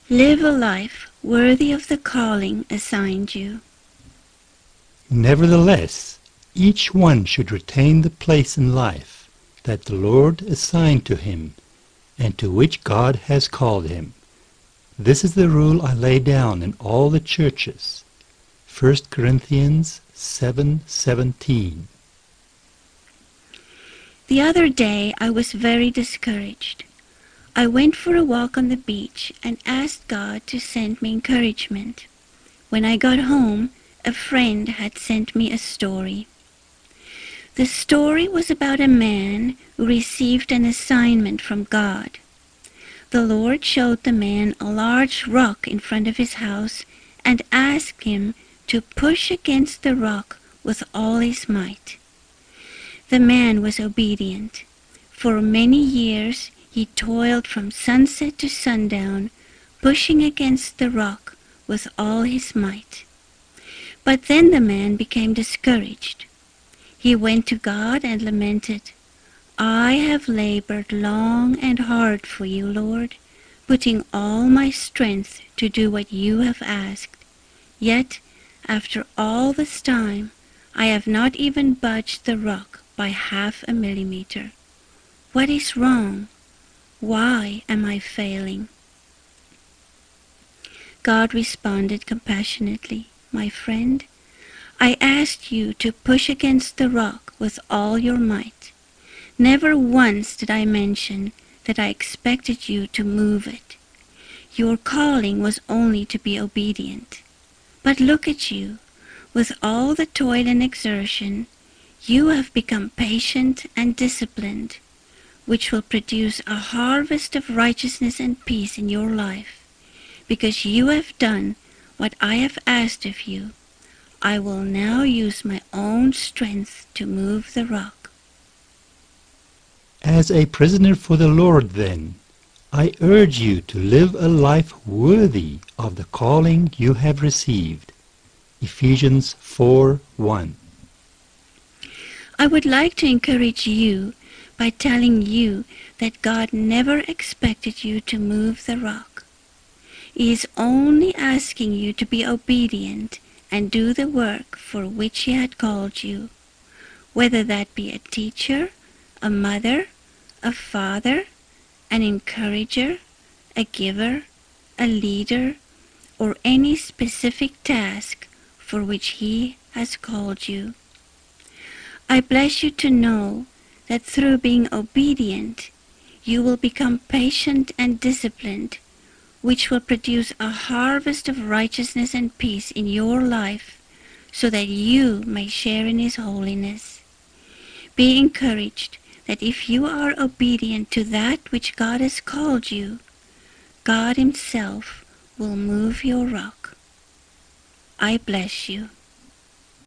Live a life worthy of the calling assigned you. Nevertheless, each one should retain the place in life that the Lord assigned to him and to which God has called him. This is the rule I lay down in all the churches. 1 Corinthians 7:17. The other day I was very discouraged. I went for a walk on the beach and asked God to send me encouragement. When I got home, a friend had sent me a story. The story was about a man who received an assignment from God. The Lord showed the man a large rock in front of his house and asked him to push against the rock with all his might. The man was obedient. For many years he toiled from sunset to sundown, pushing against the rock with all his might. But then the man became discouraged. He went to God and lamented, "I have labored long and hard for you, Lord, putting all my strength to do what you have asked. Yet, after all this time, I have not even budged the rock by 0.5 millimeter. What is wrong? Why am I failing?" God responded compassionately, "My friend, I asked you to push against the rock with all your might. Never once did I mention that I expected you to move it. Your calling was only to be obedient. But look at you. With all the toil and exertion, you have become patient and disciplined, which will produce a harvest of righteousness and peace in your life. Because you have done what I have asked of you, I will now use my own strength to move the rock." As a prisoner for the Lord, then, I urge you to live a life worthy of the calling you have received. Ephesians 4:1. I would like to encourage you by telling you that God never expected you to move the rock. He is only asking you to be obedient and do the work for which He had called you, whether that be a teacher, a mother, a father, an encourager, a giver, a leader, or any specific task for which He has called you. I bless you to know that through being obedient, you will become patient and disciplined, which will produce a harvest of righteousness and peace in your life, so that you may share in His holiness. Be encouraged that if you are obedient to that which God has called you, God Himself will move your rock. I bless you.